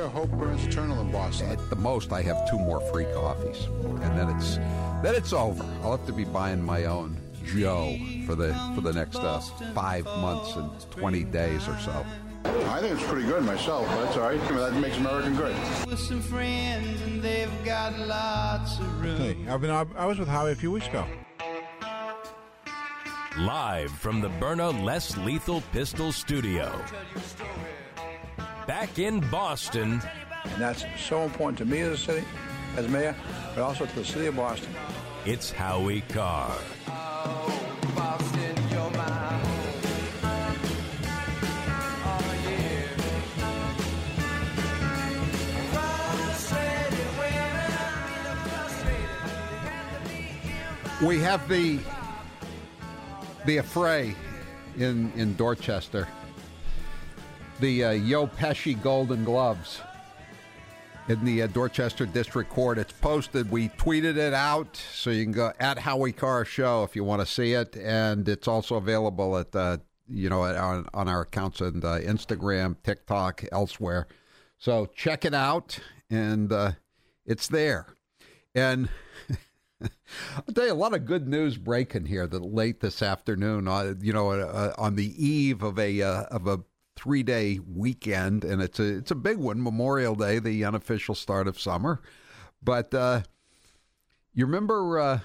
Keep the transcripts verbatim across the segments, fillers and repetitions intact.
there, hope burns eternal in Boston. At the most, I have two more free coffees, and then it's then it's over. I'll have to be buying my own Joe for the for the next uh, five months and twenty days or so. I think it's pretty good myself, but that's all right. That makes American great. With some friends, and they've got lots of room. Hey, I've been, I was with Howie a few weeks ago. Live from the Byrna Less Lethal Pistol Studio. Back in Boston. And that's so important to me as a city, as mayor, but also to the city of Boston. It's Howie Carr. Oh, Boston, you're my home. Oh, yeah. Frustrated when I'm frustrated. We have the the affray in in Dorchester. The uh, Yo Pesci Golden Gloves in the uh, Dorchester District Court. It's posted. We tweeted it out, so you can go at Howie Carr Show if you want to see it, and it's also available at uh, you know on on our accounts on uh, Instagram, TikTok, elsewhere. So check it out, and uh, it's there. And I'll tell you, a lot of good news breaking here that late this afternoon. Uh, you know, uh, on the eve of a uh, of a three-day weekend, and it's a it's a big one, Memorial Day, the unofficial start of summer. But uh, you remember uh,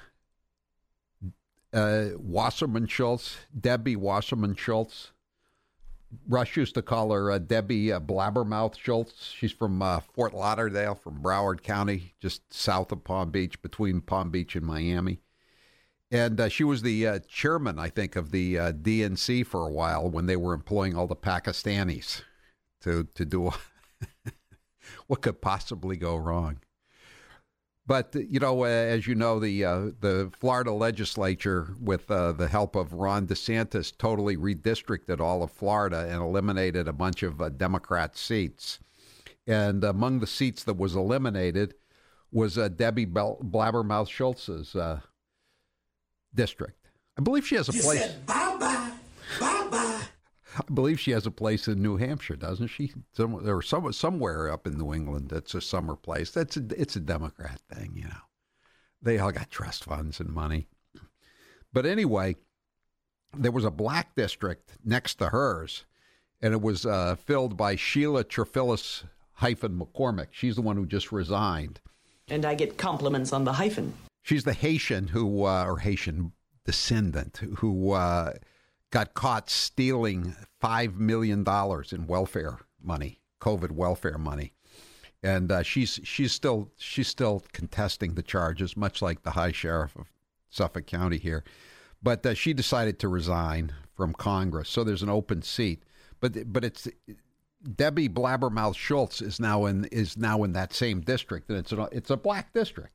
uh, Wasserman Schultz, Debbie Wasserman Schultz? Rush used to call her uh, Debbie uh, Blabbermouth Schultz. She's from uh, Fort Lauderdale, from Broward County, just south of Palm Beach, between Palm Beach and Miami. And uh, she was the uh, chairman, I think, of the uh, D N C for a while when they were employing all the Pakistanis to to do what could possibly go wrong. But, you know, uh, as you know, the uh, the Florida legislature, with uh, the help of Ron DeSantis, totally redistricted all of Florida and eliminated a bunch of uh, Democrat seats. And among the seats that was eliminated was uh, Debbie Bel- Blabbermouth Schultz's uh district. I believe she has a you place. Said, bye-bye, bye-bye. I believe she has a place in New Hampshire, doesn't she? Some, or some, somewhere up in New England. That's a summer place. That's a, it's a Democrat thing, you know. They all got trust funds and money. But anyway, there was a black district next to hers, and it was uh, filled by Sheila Trephillis hyphen McCormick. She's the one who just resigned. And I get compliments on the hyphen. She's the Haitian who, uh, or Haitian descendant, who uh, got caught stealing five million dollars in welfare money, COVID welfare money. And uh, she's she's still she's still contesting the charges, much like the High Sheriff of Suffolk County here. But uh, she decided to resign from Congress, so there's an open seat. But but it's Debbie Blabbermouth Schultz is now in is now in that same district, and it's a, it's a black district.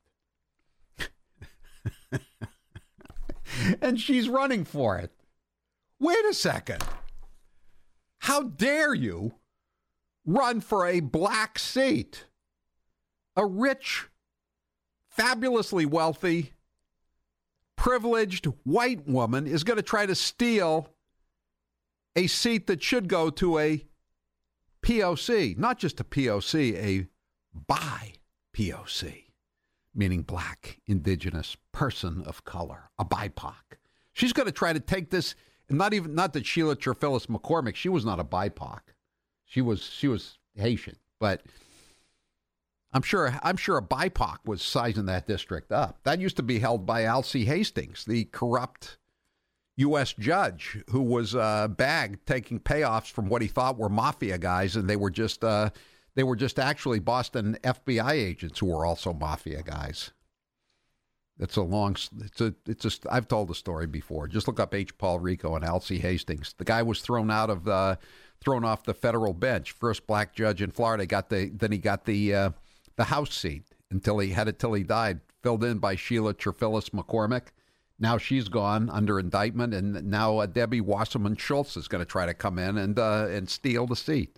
And she's running for it. Wait a second. How dare you run for a black seat? A rich, fabulously wealthy, privileged white woman is going to try to steal a seat that should go to a P O C, not just a P O C, a bi P O C. Meaning black, indigenous, person of color, a B I P O C. She's going to try to take this, and not even not that Sheila Trephillis McCormick, she was not a B I P O C. She was she was Haitian, but I'm sure I'm sure a B I P O C was sizing that district up. That used to be held by Alcee Hastings, the corrupt U S judge who was uh, bagged taking payoffs from what he thought were mafia guys, and they were just. Uh, They were just actually Boston F B I agents who were also mafia guys. It's a long, it's a, it's a, I've told the story before. Just look up H. Paul Rico and Alcee Hastings. The guy was thrown out of the, thrown off the federal bench. First black judge in Florida. Got the, then he got the, uh, the House seat until he had it till he died. Filled in by Sheila Trephillis McCormick. Now she's gone under indictment, and now uh, Debbie Wasserman Schultz is going to try to come in and uh, and steal the seat.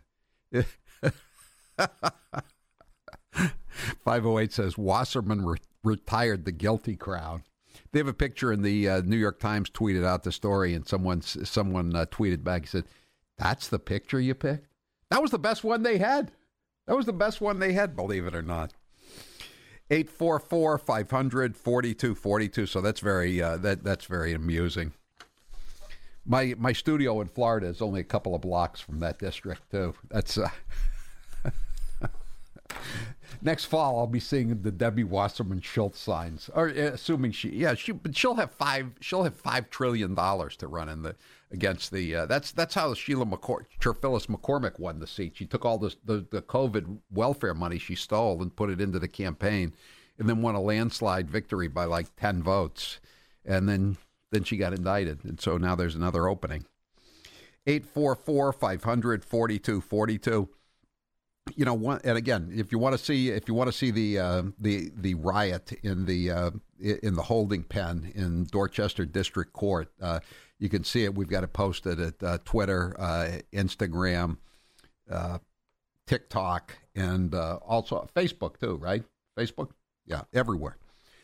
five oh eight says Wasserman re- retired the guilty crown. They have a picture in the uh, New York Times tweeted out the story, and someone someone uh, tweeted back. He said, "That's the picture you picked? That was the best one they had. That was the best one they had, believe it or not. eight four four, five hundred, forty-two forty-two. So that's very uh, that that's very amusing. My my studio in Florida is only a couple of blocks from that district too. That's uh, next fall I'll be seeing the Debbie Wasserman Schultz signs. Or uh, assuming she yeah she but she'll have five she'll have five trillion dollars to run in the against the uh, that's that's how Sheila McCor- Phyllis McCormick won the seat. She took all this, the the COVID welfare money she stole and put it into the campaign, and then won a landslide victory by like ten votes, and then then she got indicted, and so now there's another opening. eight four four, five hundred, forty-two forty-two. You know, one, and again, if you want to see if you want to see the uh, the the riot in the uh, in the holding pen in Dorchester District Court. Uh, You can see it. We've got it posted at uh, Twitter, uh, Instagram, uh, TikTok, and uh, also Facebook too, right? Facebook? Yeah, everywhere.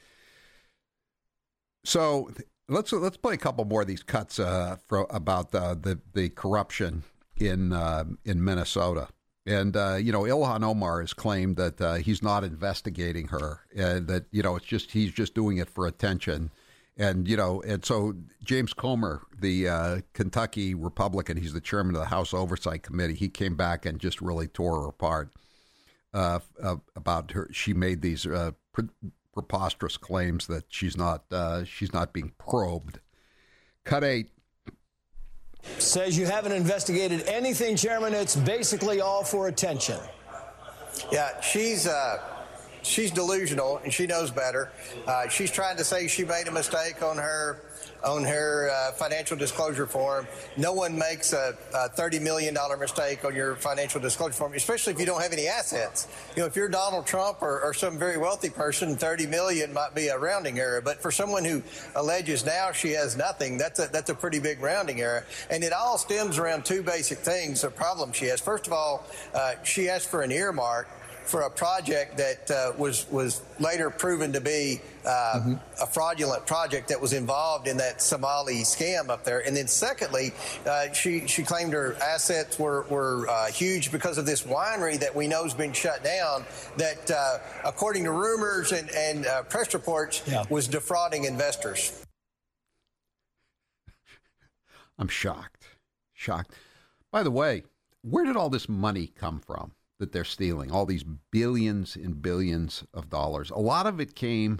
So let's let's play a couple more of these cuts uh, for, about uh, the the corruption in uh, in Minnesota. And, uh, you know, Ilhan Omar has claimed that uh, he's not investigating her, uh, that, you know, it's just he's just doing it for attention. And, you know, and so James Comer, the uh, Kentucky Republican, he's the chairman of the House Oversight Committee. He came back and just really tore her apart uh, uh, about her. She made these uh, pre- preposterous claims that she's not uh, she's not being probed. Cut eight. Says you haven't investigated anything, Chairman. It's basically all for attention. Yeah, she's uh, she's delusional, and she knows better. Uh, she's trying to say she made a mistake on her on her uh, financial disclosure form. No one makes a, a thirty million dollars mistake on your financial disclosure form, especially if you don't have any assets. You know, if you're Donald Trump or, or some very wealthy person, thirty million dollars might be a rounding error. But for someone who alleges now she has nothing, that's a, that's a pretty big rounding error. And it all stems around two basic things, the problem she has. First of all, uh, she asked for an earmark for a project that uh, was was later proven to be uh, mm-hmm. a fraudulent project that was involved in that Somali scam up there. And then secondly, uh, she she claimed her assets were, were uh, huge because of this winery that we know has been shut down that, uh, according to rumors and, and uh, press reports, yeah. was defrauding investors. I'm shocked. Shocked. By the way, where did all this money come from that they're stealing, all these billions and billions of dollars? A lot of it came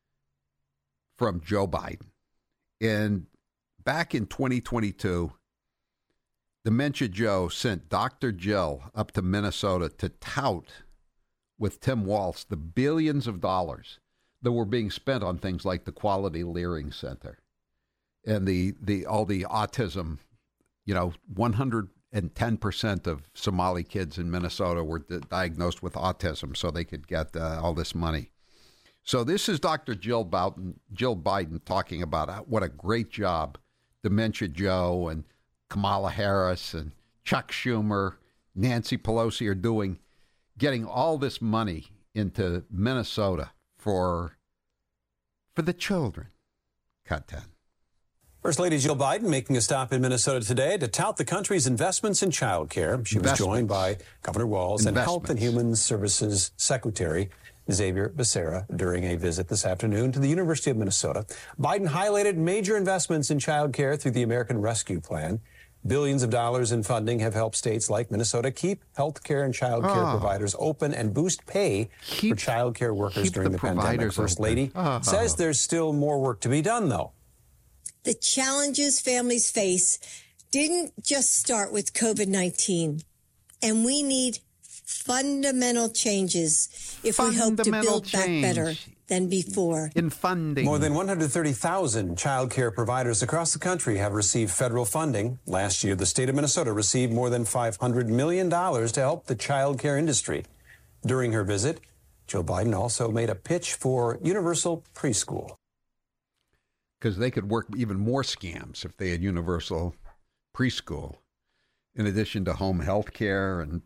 from Joe Biden. And back in twenty twenty-two, Dementia Joe sent Doctor Jill up to Minnesota to tout with Tim Walz the billions of dollars that were being spent on things like the Quality Learning Center and the, the all the autism, you know, one hundred And ten percent of Somali kids in Minnesota were d- diagnosed with autism so they could get uh, all this money. So this is Doctor Jill Biden, Jill Biden talking about what a great job Dementia Joe and Kamala Harris and Chuck Schumer, Nancy Pelosi are doing, getting all this money into Minnesota for, for the children. Cut ten. First Lady Jill Biden making a stop in Minnesota today to tout the country's investments in child care. She was joined by Governor Walz and Health and Human Services Secretary Xavier Becerra during a visit this afternoon to the University of Minnesota. Biden highlighted major investments in child care through the American Rescue Plan. Billions of dollars in funding have helped states like Minnesota keep health care and child care oh. providers open and boost pay keep, for child care workers during the, the pandemic. First open. Lady oh. says there's still more work to be done, though. The challenges families face didn't just start with COVID nineteen, and we need fundamental changes if we hope to build back better than before. In funding. More than one hundred thirty thousand child care providers across the country have received federal funding. Last year, the state of Minnesota received more than five hundred million dollars to help the child care industry. During her visit, Joe Biden also made a pitch for universal preschool. Because they could work even more scams if they had universal preschool, in addition to home health care and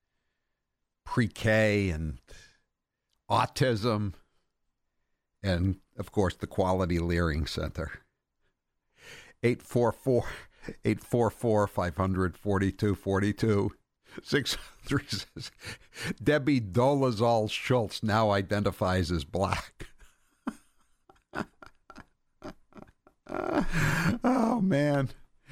pre-K and autism, and, of course, the Quality Learning Center. eight four four, eight four four, five hundred, forty-two forty-two. six three says, Debbie Dolezal Schultz now identifies as black. Oh, man.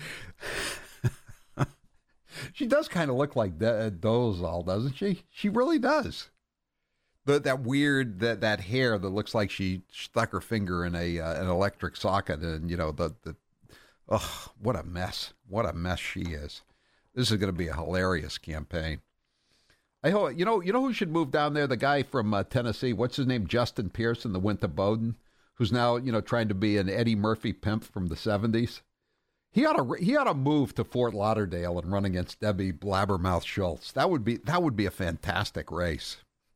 She does kind of look like De- Dolezal, doesn't she? She really does. The, that weird, that, that hair that looks like she stuck her finger in a uh, an electric socket, and, you know, the, the, oh, what a mess. What a mess she is. This is going to be a hilarious campaign. I hope, you know, you know who should move down there? The guy from uh, Tennessee. What's his name? Justin Pearson, the went to Bowdoin, who's now, you know, trying to be an Eddie Murphy pimp from the seventies. He ought to he ought to move to Fort Lauderdale and run against Debbie Blabbermouth Schultz. That would be that would be a fantastic race.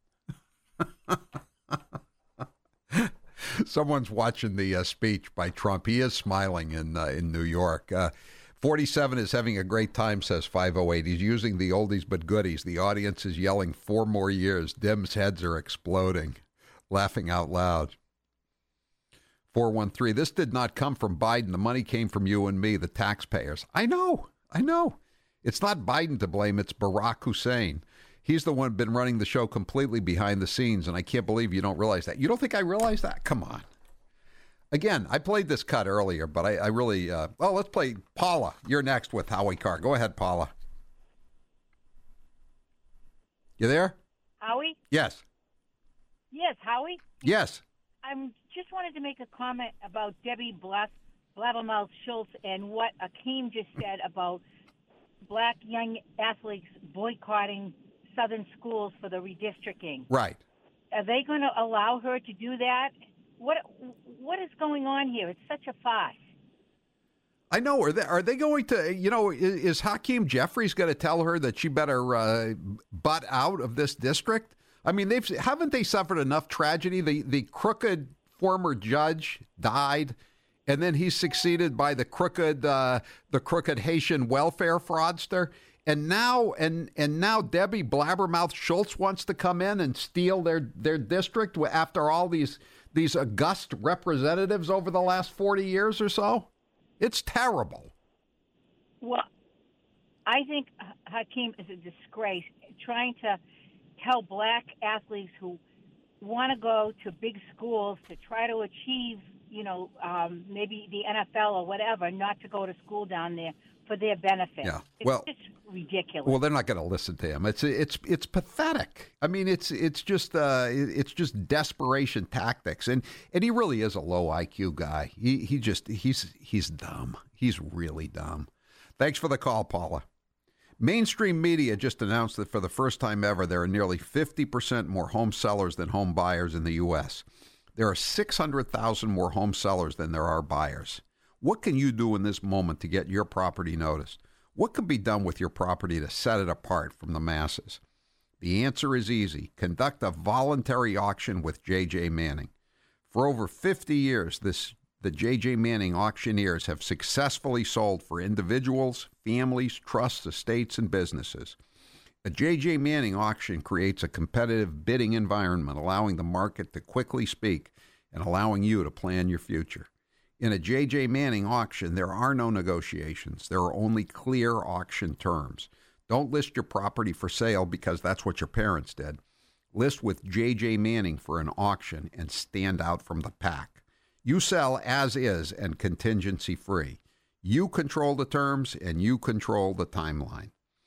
Someone's watching the uh, speech by Trump. He is smiling in uh, in New York. Uh, forty-seven is having a great time, says five oh eight. He's using the oldies but goodies. The audience is yelling four more years. Dim's heads are exploding, laughing out loud. four one three, this did not come from Biden. The money came from you and me, the taxpayers. I know, I know. It's not Biden to blame, it's Barack Hussein. He's the one been running the show completely behind the scenes, and I can't believe you don't realize that. You don't think I realize that? Come on. Again, I played this cut earlier, but I, I really, uh, well, let's play Paula. You're next with Howie Carr. Go ahead, Paula. You there? Howie? Yes. Yes, Howie? Yes. I'm just wanted to make a comment about Debbie Blas- Blabbermouth Schultz and what Akeem just said about black young athletes boycotting Southern schools for the redistricting. Right. Are they going to allow her to do that? What What is going on here? It's such a farce. I know. Are they, are they going to, you know, is, is Hakeem Jeffries going to tell her that she better uh, butt out of this district? I mean, they've haven't they suffered enough tragedy? The the crooked former judge died, and then he's succeeded by the crooked uh, the crooked Haitian welfare fraudster, and now and and now Debbie Blabbermouth Schultz wants to come in and steal their their district after all these these august representatives over the last forty years or so. It's terrible. Well, I think Hakeem is a disgrace trying to tell black athletes who want to go to big schools to try to achieve, you know, um, maybe the N F L or whatever, not to go to school down there for their benefit. Yeah. It's well, just ridiculous. Well, they're not going to listen to him. It's it's it's pathetic. I mean, it's it's just uh, it's just desperation tactics, and and he really is a low I Q guy. He he just he's he's dumb. He's really dumb. Thanks for the call, Paula. Mainstream media just announced that for the first time ever, there are nearly fifty percent more home sellers than home buyers in the U S. There are six hundred thousand more home sellers than there are buyers. What can you do in this moment to get your property noticed? What can be done with your property to set it apart from the masses? The answer is easy. Conduct a voluntary auction with J J Manning. For over fifty years, this the J J Manning auctioneers have successfully sold for individuals, families, trusts, estates, and businesses. A J J Manning auction creates a competitive bidding environment, allowing the market to quickly speak and allowing you to plan your future. In a J J Manning auction, there are no negotiations. There are only clear auction terms. Don't list your property for sale because that's what your parents did. List with J J Manning for an auction and stand out from the pack. You sell as is and contingency free. You control the terms and you control the timeline.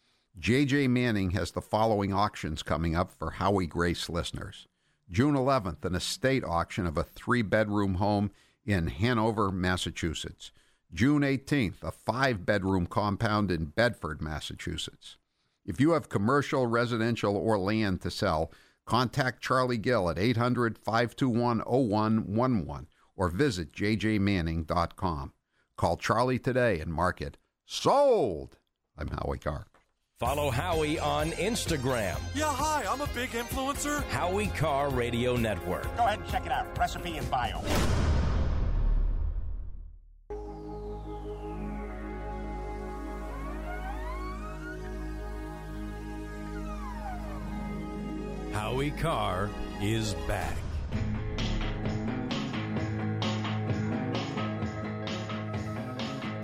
J J Manning has the following auctions coming up for Howie Grace listeners. June eleventh, an estate auction of a three-bedroom home in Hanover, Massachusetts. June eighteenth, a five-bedroom compound in Bedford, Massachusetts. If you have commercial, residential, or land to sell, contact Charlie Gill at eight hundred, five two one, oh one one one or visit j j manning dot com. Call Charlie today and mark it sold. I'm Howie Carr. Follow Howie on Instagram. Yeah, hi, I'm a big influencer. Howie Carr Radio Network. Go ahead and check it out. Recipe and bio. Howie Carr is back.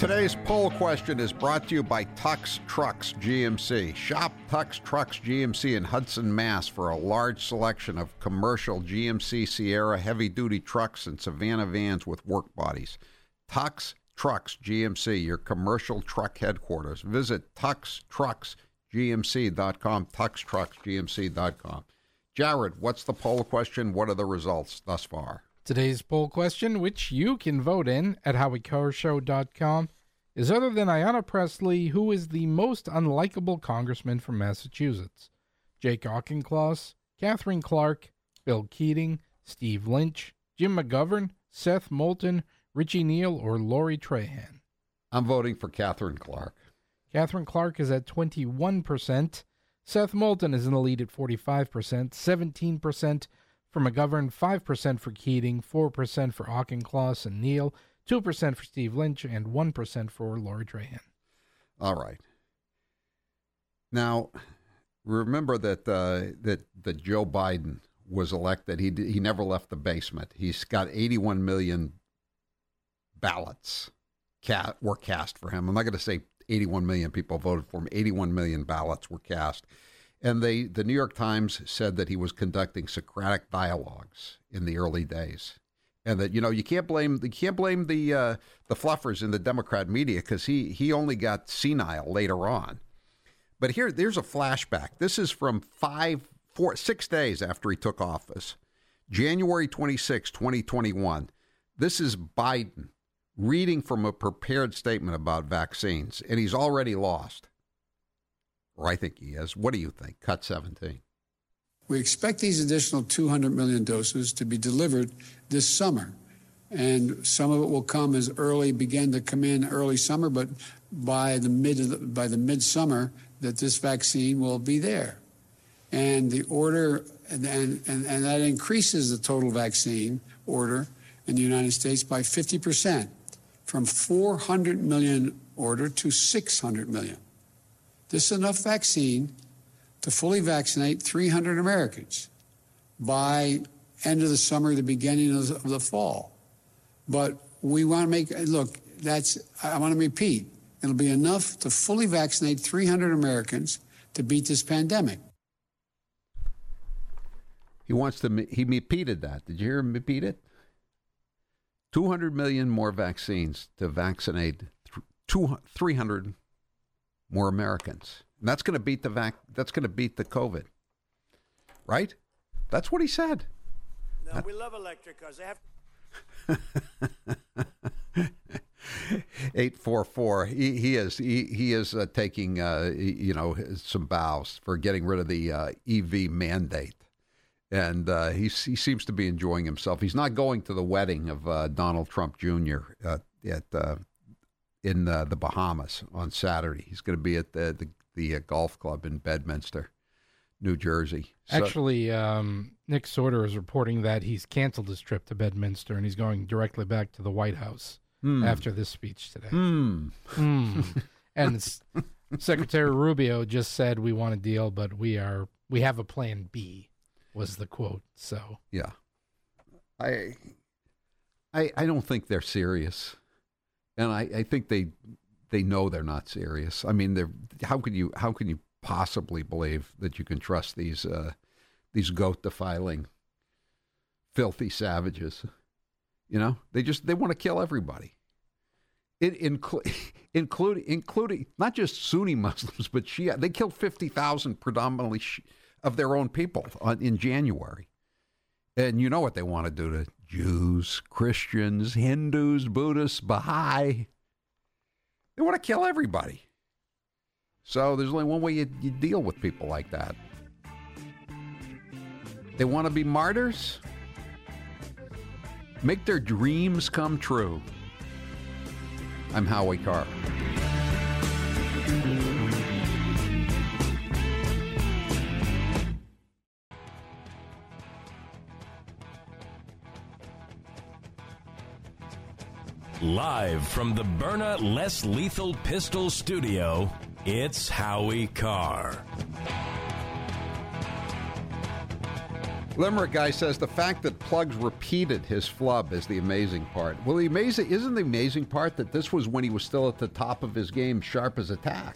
Today's poll question is brought to you by Tux Trucks G M C. Shop Tux Trucks G M C in Hudson, Mass. for a large selection of commercial G M C Sierra heavy-duty trucks and Savannah vans with work bodies. Tux Trucks G M C, your commercial truck headquarters. Visit tux trucks g m c dot com, tux trucks g m c dot com. Jared, what's the poll question? What are the results thus far? Today's poll question, which you can vote in at howie carr show dot com, is other than Ayanna Pressley, who is the most unlikable congressman from Massachusetts? Jake Auchincloss, Catherine Clark, Bill Keating, Steve Lynch, Jim McGovern, Seth Moulton, Richie Neal, or Lori Trahan? I'm voting for Catherine Clark. Catherine Clark is at twenty-one percent. Seth Moulton is in the lead at forty-five percent, seventeen percent for McGovern, five percent for Keating, four percent for Auchincloss and Neal, two percent for Steve Lynch, and one percent for Lori Trahan. All right. Now, remember that uh, that that Joe Biden was elected. He he never left the basement. He's got eighty-one million ballots ca- were cast for him. I'm not going to say eighty-one million people voted for him. eighty-one million ballots were cast. And they, the New York Times said that he was conducting Socratic dialogues in the early days. And that, you know, you can't blame you can't blame the uh, the fluffers in the Democrat media because he, he only got senile later on. But here, there's a flashback. This is from five, four, six days after he took office, January twenty-sixth, twenty twenty-one. This is Biden reading from a prepared statement about vaccines, and he's already lost. Or I think he is. What do you think? Cut seventeen. We expect these additional two hundred million doses to be delivered this summer. And some of it will come as early, begin to come in early summer, but by the mid of the, by the midsummer, that this vaccine will be there. And the order, and, and, and that increases the total vaccine order in the United States by fifty percent, from four hundred million order to six hundred million. This is enough vaccine to fully vaccinate three hundred Americans by end of the summer, the beginning of the, of the fall. But we want to make, look, that's, I want to repeat, it'll be enough to fully vaccinate three hundred Americans to beat this pandemic. He wants to, he repeated that. Did you hear him repeat it? two hundred million more vaccines to vaccinate two, three hundred more Americans. And that's going to beat the vac, that's going to beat the COVID. Right? That's what he said. No, we love electric cars. They have eight four four. He, he is he, he is uh, taking uh, you know some bows for getting rid of the uh, E V mandate, and uh, he he seems to be enjoying himself. He's not going to the wedding of uh, Donald Trump Junior Uh, at uh, in uh, the Bahamas on Saturday. He's going to be at the the, the uh, golf club in Bedminster, New Jersey. So, Actually, um, Nick Sorter is reporting that he's canceled his trip to Bedminster and he's going directly back to the White House hmm. after this speech today. Hmm. Mm. And S- Secretary Rubio just said, "We want a deal, but we are we have a plan B," was the quote. So yeah, I I I don't think they're serious, and I, I think they they know they're not serious. I mean, they're how could you how can you possibly believe that you can trust these uh, these goat defiling, filthy savages? You know, they just they want to kill everybody. It include including including not just Sunni Muslims, but Shia. They killed fifty thousand predominantly Sh- of their own people on, in January. And you know what they want to do to Jews, Christians, Hindus, Buddhists, Baha'i. They want to kill everybody. So there's only one way you, you deal with people like that. They want to be martyrs? Make their dreams come true. I'm Howie Carr. Live from the Byrna Less Lethal Pistol Studio, it's Howie Carr. Limerick guy says the fact that Plugs repeated his flub is the amazing part. Well, the amazing isn't the amazing part that this was when he was still at the top of his game, sharp as a tack.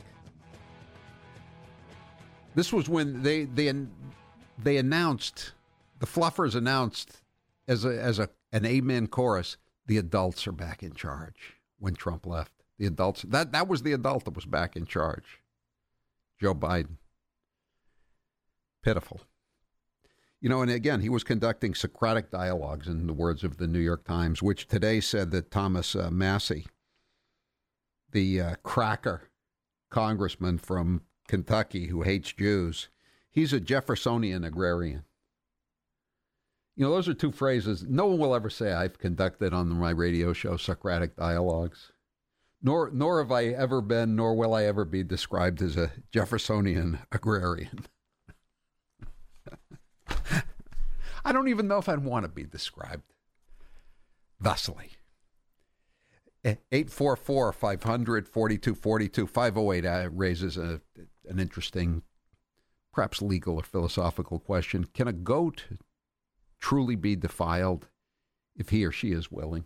This was when they they they announced, the Fluffers announced as a as a an amen chorus, the adults are back in charge when Trump left. The adults that that was the adult that was back in charge. Joe Biden. Pitiful. You know, and again, he was conducting Socratic dialogues, in the words of the New York Times, which today said that Thomas uh, Massey, the uh, cracker congressman from Kentucky who hates Jews, he's a Jeffersonian agrarian. You know, those are two phrases. No one will ever say I've conducted on my radio show Socratic dialogues. Nor, nor have I ever been, nor will I ever be described as a Jeffersonian agrarian. I don't even know if I'd want to be described thusly. eight four four, five hundred, forty-two forty-two. five oh eight uh, raises a, an interesting, perhaps legal or philosophical question. Can a goat truly be defiled if he or she is willing?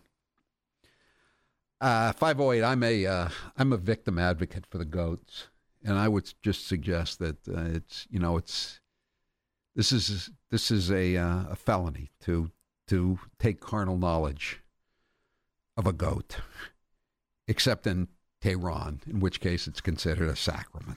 Uh, five oh eight, I'm a, uh, I'm a victim advocate for the goats. And I would just suggest that uh, it's, you know, it's, This is this is a uh, a felony to to take carnal knowledge of a goat, except in Tehran, in which case it's considered a sacrament.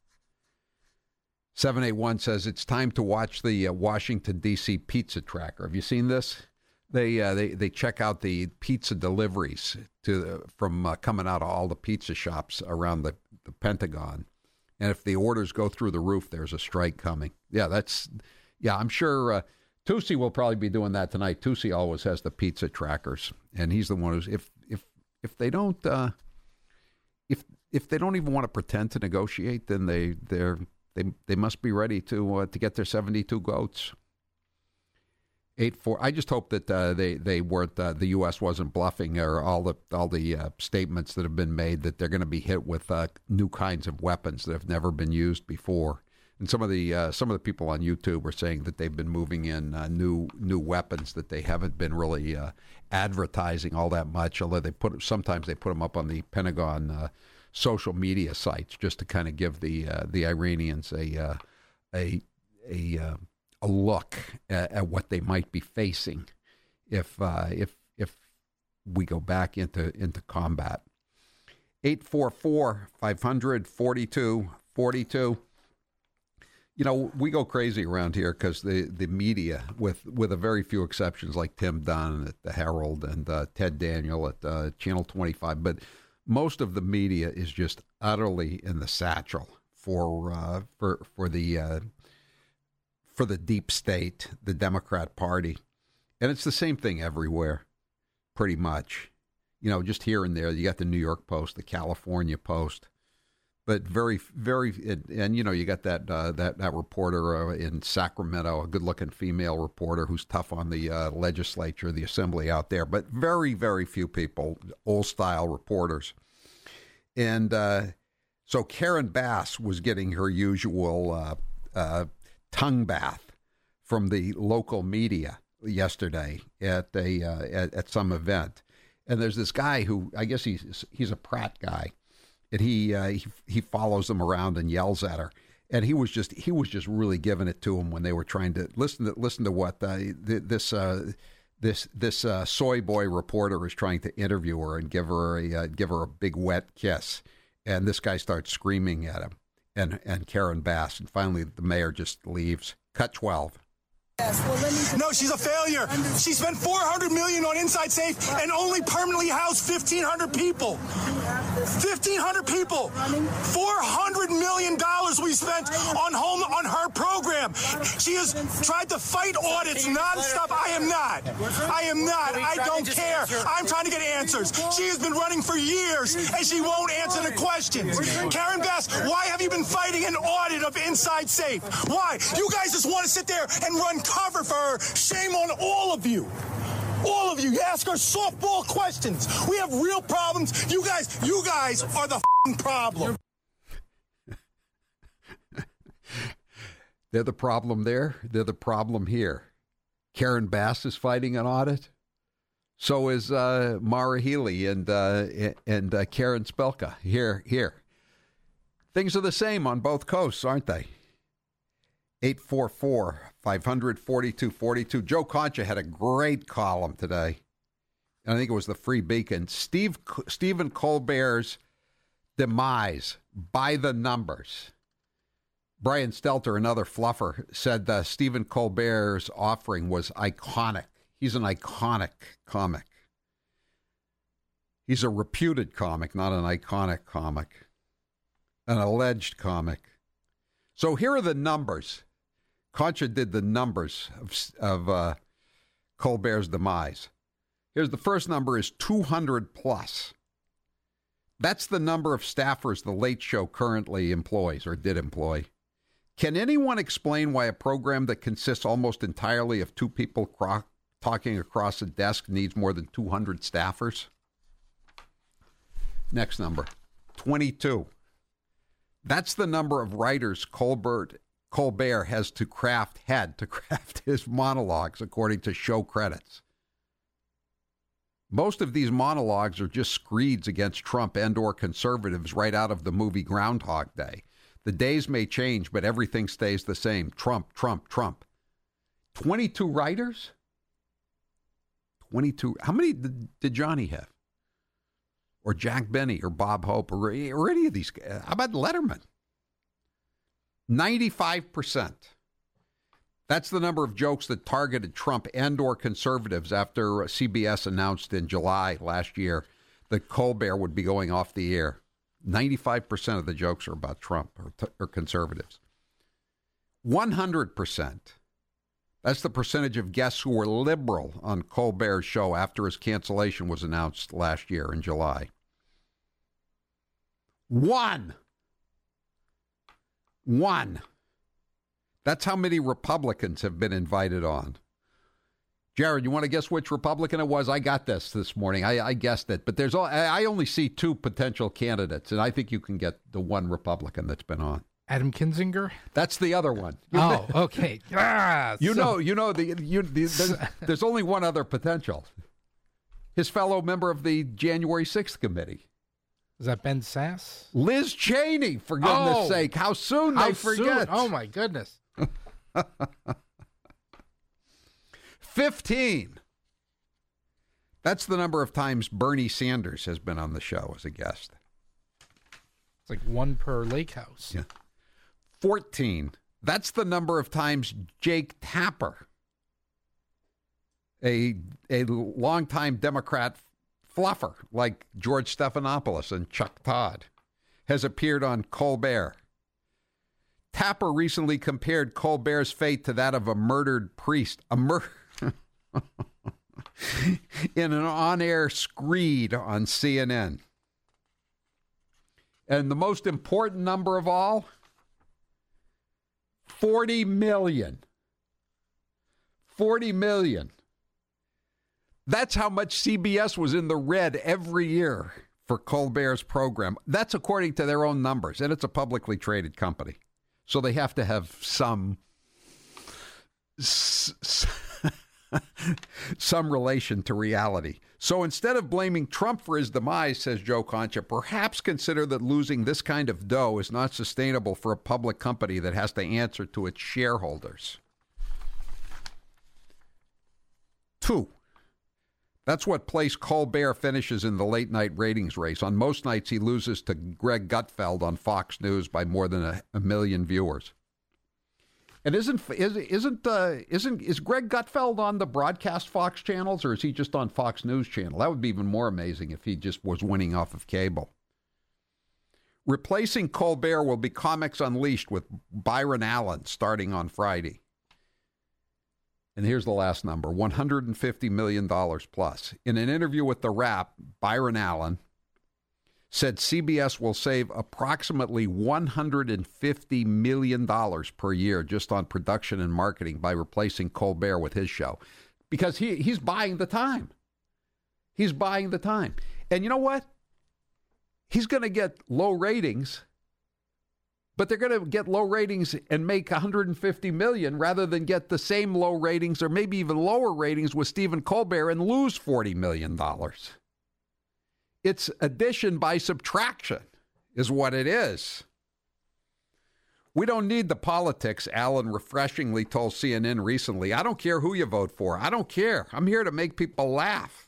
seven eight one says it's time to watch the uh, Washington, D C pizza tracker. Have you seen this? They uh, they they check out the pizza deliveries to from uh, coming out of all the pizza shops around the, the Pentagon. And if the orders go through the roof, there's a strike coming. Yeah, that's, yeah, I'm sure uh, Tusi will probably be doing that tonight. Tusi always has the pizza trackers, and he's the one who's, if if if they don't, uh, if if they don't even want to pretend to negotiate, then they they're they they must be ready to uh, to get their seventy-two goats. Eight four. I just hope that uh, they they weren't uh, the U S wasn't bluffing, or all the all the uh, statements that have been made that they're going to be hit with uh, new kinds of weapons that have never been used before. And some of the uh, some of the people on YouTube are saying that they've been moving in uh, new new weapons that they haven't been really uh, advertising all that much. Although they put sometimes they put them up on the Pentagon uh, social media sites just to kind of give the uh, the Iranians a uh, a a uh, a look at, at what they might be facing if uh, if if we go back into into combat. eight four four, five hundred, forty-two forty-two. You know, we go crazy around here because the, the media, with, with a very few exceptions, like Tim Dunn at the Herald and uh, Ted Daniel at uh, Channel twenty-five, but most of the media is just utterly in the satchel for uh, for for the uh, for the deep state, the Democrat Party, and it's the same thing everywhere, pretty much. You know, just here and there, you got the New York Post, the California Post. But very, very, and, and you know, you got that uh, that that reporter uh, in Sacramento, a good-looking female reporter who's tough on the uh, legislature, the assembly out there. But very, very few people, old-style reporters. And uh, so Karen Bass was getting her usual uh, uh, tongue bath from the local media yesterday at a uh, at, at some event. And there's this guy who, I guess he's he's a Pratt guy. And he, uh, he he follows them around and yells at her, and he was just he was just really giving it to them when they were trying to listen to listen to what uh, this uh, this this uh, soy boy reporter is trying to interview her and give her a uh, give her a big wet kiss, and this guy starts screaming at him, and and Karen Bass, and finally the mayor just leaves. Cut twelve. No, she's a failure. She spent four hundred million dollars on Inside Safe and only permanently housed fifteen hundred people. fifteen hundred people. four hundred million dollars we spent on home on her program. She has tried to fight audits nonstop. I am not. I am not. I don't care. I'm trying to get answers. She has been running for years and she won't answer the questions. Karen Bass, why have you been fighting an audit of Inside Safe? Why? You guys just want to sit there and run cover for her. Shame on all of you. All of you. You ask her softball questions. We have real problems. You guys, you guys are the f***ing problem. They're the problem there. They're the problem here. Karen Bass is fighting an audit. So is uh, Mara Healy and uh, and uh, Karen Spelka. Here, here. Things are the same on both coasts, aren't they? eight four four, five hundred, forty-two forty-two. Joe Concha had a great column today. I think it was the Free Beacon. Steve Stephen Colbert's demise by the numbers. Brian Stelter, another fluffer, said uh, Stephen Colbert's offering was iconic. He's an iconic comic. He's a reputed comic, not an iconic comic. An alleged comic. So here are the numbers. Concha did the numbers of, of uh, Colbert's demise. Here's the first number is two hundred plus. That's the number of staffers the Late Show currently employs or did employ. Can anyone explain why a program that consists almost entirely of two people cro- talking across a desk needs more than two hundred staffers? Next number, twenty-two. That's the number of writers Colbert Colbert has to craft had to craft his monologues, according to show credits. Most of these monologues are just screeds against Trump and or conservatives right out of the movie Groundhog Day. The days may change, but everything stays the same. Trump, Trump, Trump. twenty-two writers? twenty-two. How many did, did Johnny have? Or Jack Benny or Bob Hope or, or any of these guys? How about Letterman? ninety-five percent. That's the number of jokes that targeted Trump and or conservatives after C B S announced in July last year that Colbert would be going off the air. ninety-five percent of the jokes are about Trump or, or conservatives. one hundred percent. That's the percentage of guests who were liberal on Colbert's show after his cancellation was announced last year in July. One. One. That's how many Republicans have been invited on. Jared, you want to guess which Republican it was? I got this this morning. I, I guessed it. But there's all, I only see two potential candidates, and I think you can get the one Republican that's been on. Adam Kinzinger? That's the other one. Oh, okay. Ah, you so- know, you know, the, you, the, there's, there's only one other potential. His fellow member of the January sixth committee. Is that Ben Sass? Liz Cheney, for goodness Oh, sake. How soon How they forget. soon? Oh, my goodness. fifteen. That's the number of times Bernie Sanders has been on the show as a guest. It's like one per lake house. Yeah. fourteen. That's the number of times Jake Tapper, a a longtime Democrat fluffer like George Stephanopoulos and Chuck Todd, has appeared on Colbert. Tapper recently compared Colbert's fate to that of a murdered priest, a mur- in an on-air screed on C N N. And the most important number of all, forty million. forty million. That's how much C B S was in the red every year for Colbert's program. That's according to their own numbers, and it's a publicly traded company. So they have to have some some relation to reality. So instead of blaming Trump for his demise, says Joe Concha, perhaps consider that losing this kind of dough is not sustainable for a public company that has to answer to its shareholders. Two. That's what place Colbert finishes in the late-night ratings race. On most nights, he loses to Greg Gutfeld on Fox News by more than a, a million viewers. And isn't is, isn't uh, isn't is Greg Gutfeld on the broadcast Fox channels, or is he just on Fox News channel? That would be even more amazing if he just was winning off of cable. Replacing Colbert will be Comics Unleashed with Byron Allen starting on Friday. And here's the last number, one hundred fifty million dollars plus. In an interview with The Wrap, Byron Allen said C B S will save approximately one hundred fifty million dollars per year just on production and marketing by replacing Colbert with his show. Because he, he's buying the time. He's buying the time. And you know what? He's going to get low ratings But they're going to get low ratings and make one hundred fifty million dollars rather than get the same low ratings or maybe even lower ratings with Stephen Colbert and lose forty million dollars. It's addition by subtraction is what it is. We don't need the politics, Allen refreshingly told C N N recently. I don't care who you vote for. I don't care. I'm here to make people laugh.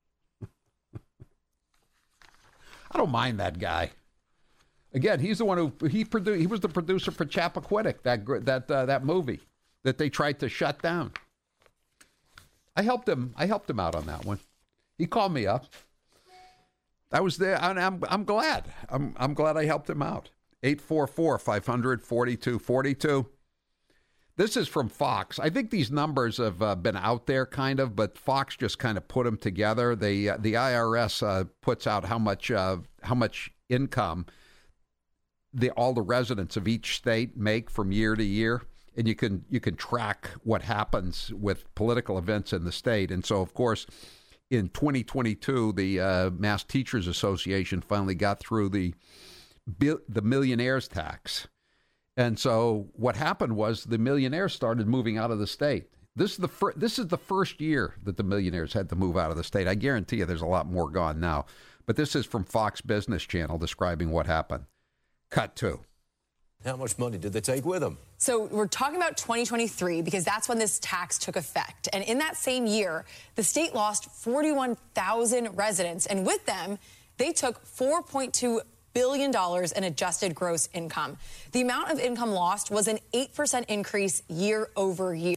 I don't mind that guy. Again, he's the one who he produced. He was the producer for Chappaquiddick, that that uh, that movie that they tried to shut down. I helped him. I helped him out on that one. He called me up. I was there, and I'm I'm glad. I'm I'm glad I helped him out. eight four four, five hundred, forty-two forty-two. This is from Fox. I think these numbers have uh, been out there kind of, but Fox just kind of put them together. They, uh, the I R S uh, puts out how much uh, how much income the all the residents of each state make from year to year, and you can you can track what happens with political events in the state. And so, of course, in twenty twenty-two, the uh, Mass Teachers Association finally got through the the millionaires tax. And so what happened was the millionaires started moving out of the state. This is the fir- this is the first year that the millionaires had to move out of the state. I guarantee you there's a lot more gone now. But this is from Fox Business Channel describing what happened. Cut two. How much money did they take with them? So we're talking about twenty twenty-three because that's when this tax took effect. And in that same year, the state lost forty-one thousand residents. And with them, they took four point two billion dollars in adjusted gross income. The amount of income lost was an eight percent increase year over year.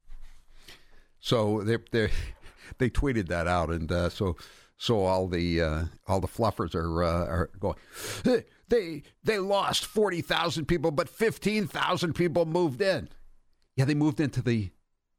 So they they they tweeted that out, and uh, so so all the uh, all the fluffers are uh, are going. They they lost forty thousand people, but fifteen thousand people moved in. Yeah, they moved into the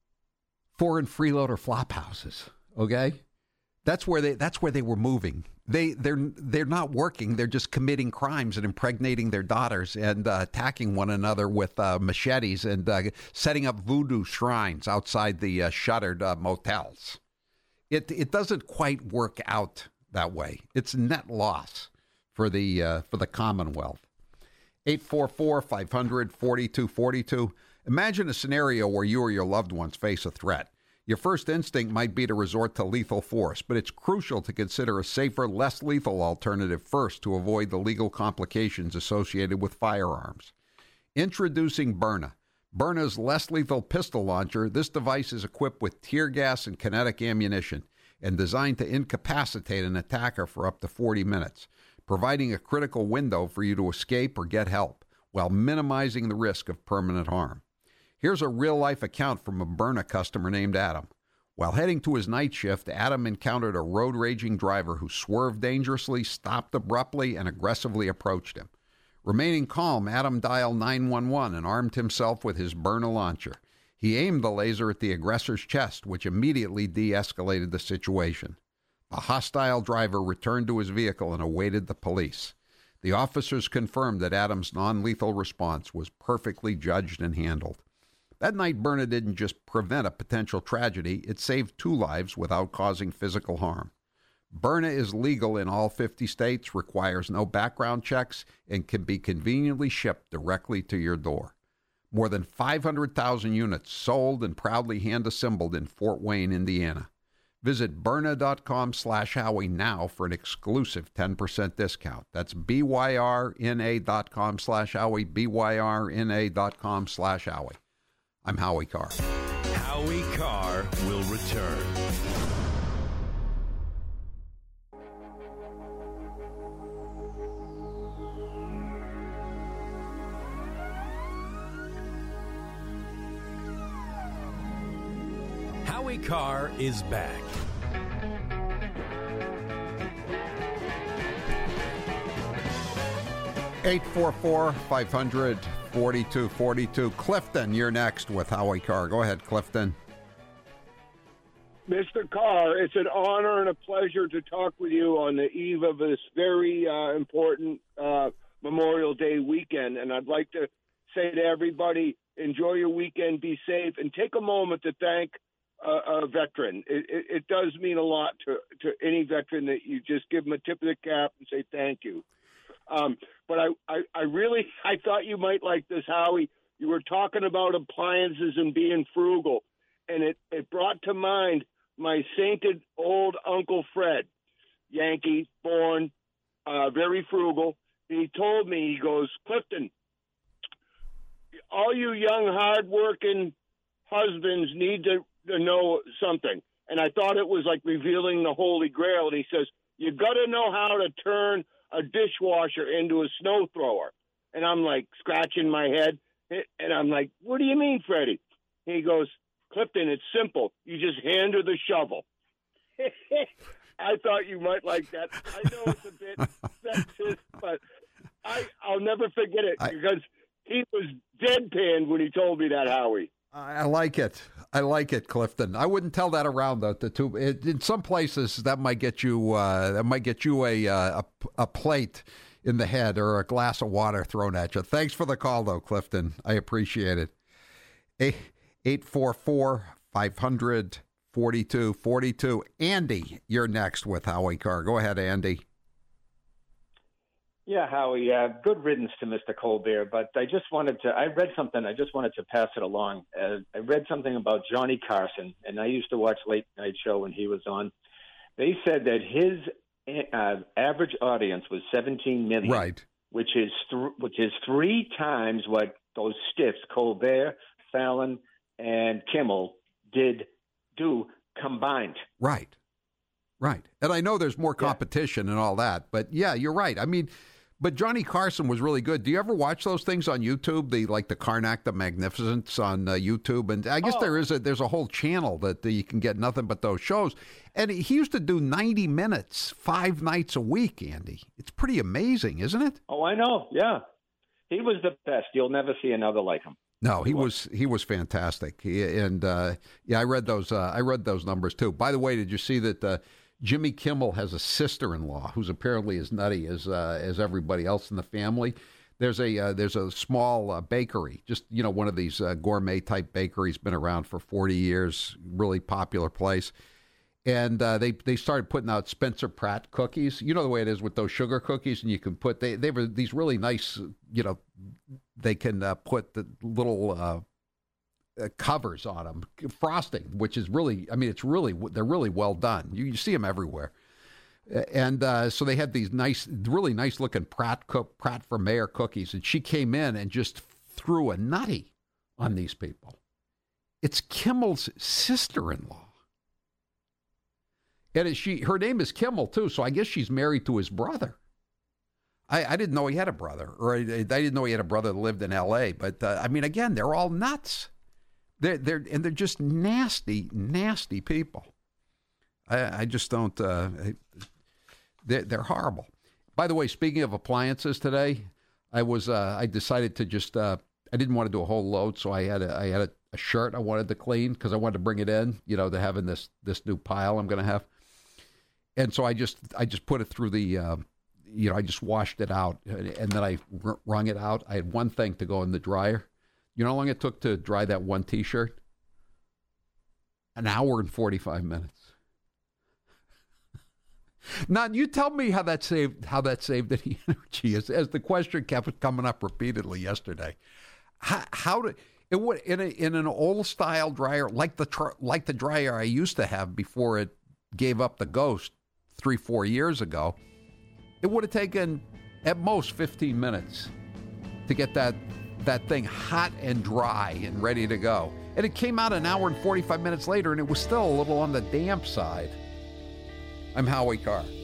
foreign freeloader flop houses. Okay, that's where they that's where they were moving. They they're they're not working. They're just committing crimes and impregnating their daughters and uh, attacking one another with uh, machetes and uh, setting up voodoo shrines outside the uh, shuttered uh, motels. It it doesn't quite work out that way. It's net loss for the uh, for the Commonwealth. eight four four, five hundred, forty-two forty-two. Imagine a scenario where you or your loved ones face a threat. Your first instinct might be to resort to lethal force, but it's crucial to consider a safer, less lethal alternative first to avoid the legal complications associated with firearms. Introducing Byrna. Byrna's less lethal pistol launcher, this device is equipped with tear gas and kinetic ammunition and designed to incapacitate an attacker for up to forty minutes, providing a critical window for you to escape or get help while minimizing the risk of permanent harm. Here's a real-life account from a Byrna customer named Adam. While heading to his night shift, Adam encountered a road-raging driver who swerved dangerously, stopped abruptly, and aggressively approached him. Remaining calm, Adam dialed nine one one and armed himself with his Byrna launcher. He aimed the laser at the aggressor's chest, which immediately de-escalated the situation. The hostile driver returned to his vehicle and awaited the police. The officers confirmed that Adam's non-lethal response was perfectly judged and handled. That night, Byrna didn't just prevent a potential tragedy, it saved two lives without causing physical harm. Byrna is legal in all fifty states, requires no background checks, and can be conveniently shipped directly to your door. More than five hundred thousand units sold and proudly hand-assembled in Fort Wayne, Indiana. Visit Byrna.com slash Howie now for an exclusive ten percent discount. That's B-Y-R-N-A.com slash Howie, B-Y-R-N-A.com slash Howie. I'm Howie Carr. Howie Carr will return. Howie Carr is back. eight four four, five hundred, forty-two forty-two. Clifton, you're next with Howie Carr. Go ahead, Clifton. Mister Carr, it's an honor and a pleasure to talk with you on the eve of this very uh, important uh, Memorial Day weekend. And I'd like to say to everybody, enjoy your weekend, be safe, and take a moment to thank uh, a veteran. It, it, it does mean a lot to, to any veteran that you just give them a tip of the cap and say thank you. Um, but I, I, I really, I thought you might like this, Howie. You were talking about appliances and being frugal, and it, it brought to mind my sainted old Uncle Fred, Yankee, born, uh, very frugal. And he told me, he goes, Clifton, all you young, hard-working husbands need to, to know something. And I thought it was like revealing the Holy Grail. And he says, you got to know how to turn a dishwasher into a snow thrower. And I'm like scratching my head. And I'm like, what do you mean, Freddie? He goes, Clifton, it's simple. You just hand her the shovel. I thought you might like that. I know it's a bit sexist, but I, I'll never forget it I, because he was deadpanned when he told me that, Howie. I like it. I like it, Clifton. I wouldn't tell that around though. The two it, in some places that might get you uh, that might get you a, uh, a a plate in the head or a glass of water thrown at you. Thanks for the call, though, Clifton. I appreciate it. eight four four, five hundred, forty-two forty-two. Andy, you're next with Howie Carr. Go ahead, Andy. Yeah, Howie, uh, good riddance to Mister Colbert, but I just wanted to, I read something, I just wanted to pass it along. Uh, I read something about Johnny Carson, and I used to watch Late Night Show when he was on. They said that his uh, average audience was seventeen million, right? Which is th- which is three times what those stiffs, Colbert, Fallon, and Kimmel, did do combined. Right, right. And I know there's more competition yeah. and all that, but yeah, you're right. I mean, but Johnny Carson was really good. Do you ever watch those things on YouTube? The like the Karnak the Magnificence on uh, YouTube, and I guess oh. there is a there's a whole channel that uh, you can get nothing but those shows. And he used to do ninety minutes, five nights a week. Andy, it's pretty amazing, isn't it? Oh, I know. Yeah, he was the best. You'll never see another like him. No, he was he was fantastic. He, and uh, yeah, I read those. Uh, I read those numbers too. By the way, did you see that? Uh, Jimmy Kimmel has a sister-in-law who's apparently as nutty as uh, as everybody else in the family. There's a uh, there's a small uh, bakery, just you know one of these uh, gourmet type bakeries, been around for forty years, really popular place. And uh, they they started putting out Spencer Pratt cookies. You know the way it is with those sugar cookies, and you can put they they were these really nice, you know, they can uh, put the little. Uh, Uh, covers on them, frosting, which is really, I mean, it's really, they're really well done. You, you see them everywhere. And uh, so they had these nice, really nice looking Pratt cook, Pratt for Mayor cookies. And she came in and just threw a nutty on these people. It's Kimmel's sister-in-law. And she, her name is Kimmel too. So I guess she's married to his brother. I, I didn't know he had a brother, or I, I didn't know he had a brother that lived in L A. But uh, I mean, again, they're all nuts. They're, they're, and they're just nasty, nasty people. I, I just don't, uh, they're, they're horrible. By the way, speaking of appliances today, I was, uh, I decided to just, uh, I didn't want to do a whole load. So I had a, I had a, a shirt I wanted to clean because I wanted to bring it in, you know, to having this, this new pile I'm going to have. And so I just, I just put it through the, uh, you know, I just washed it out and then I wrung it out. I had one thing to go in the dryer. You know how long it took to dry that one T-shirt? An hour and forty-five minutes. Now, you tell me how that saved how that saved any energy, as, as the question kept coming up repeatedly yesterday. How, how did it would in a, in an old style dryer like the tr- like the dryer I used to have before it gave up the ghost three four years ago? It would have taken at most fifteen minutes to get that. that thing hot and dry and ready to go. And it came out an hour and forty-five minutes later, and it was still a little on the damp side. I'm Howie Carr.